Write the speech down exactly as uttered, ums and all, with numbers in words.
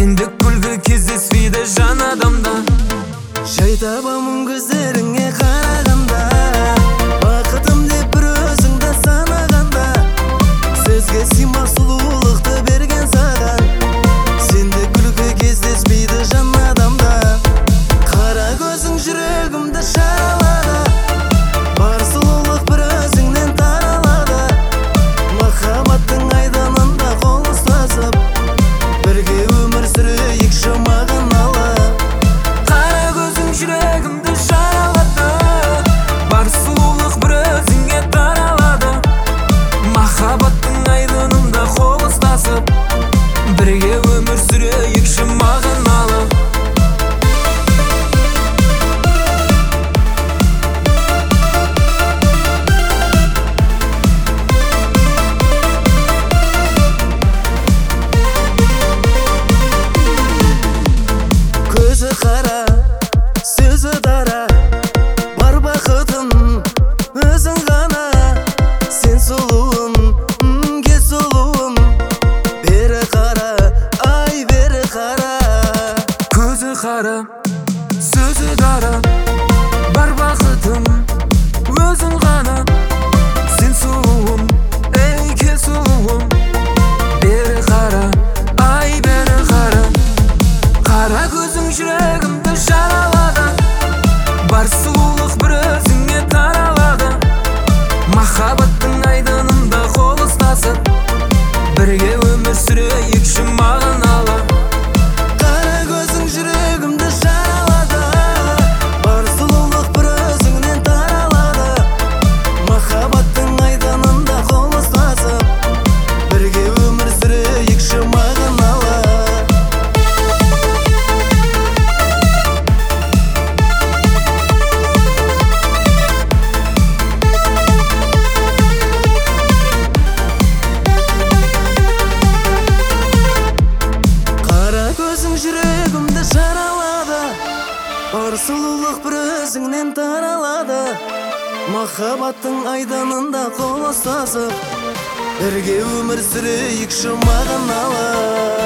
Сендік күлгі кездеспейді жан адамда. Жай табамын көздеріңе қарағанда, бақытым деп бір өзіңді санағанда. Сөзге сыймас сұлулықты берген саған, сендік күлкі кездеспейді жан адамда. Қара көзің жүрегімді шаралады, бар сұлулық бір өзіңнен таралады. Махаббаттың айданында қол ұстасып, бірге өмір сүрейікші мағыналы. Қара көзің жүрегімді шаралады, бар сұлулық бір өзіңе таралады. Махаббаттың айданында қол ұстасып, бірге өмір сүрейікші мағыналы. Көзі қара, сөзі дара, бар бақытым өзің ғана. Сен сұлуым, м, кел сұлуым, бері қара, ай бері қара. Көзі қара, сөзі дара, бар бақытым өзің ғана. Сен сұлуым, ей кел сұлуым, бері қара, ай бері қара. Қара көзің жүрегімді жаралады, бар сұлулық бір өзіңе таралады. Махаббаттың айданында қол ұстасып, бірге өмір сүрейікші мағыналы. Қара көзің жүрегімді жаралады, бар сұлулық бір өзіңнен таралады. Махаббаттың айданында қол ұстасып, бірге өмір сүрейікші мағыналы. Қара көзің жүрегімді жаралады, бар сұлулық бір өзіңнен таралады. Махаббаттың айданында қол ұстасып, бірге өмір сүрейікші мағыналы.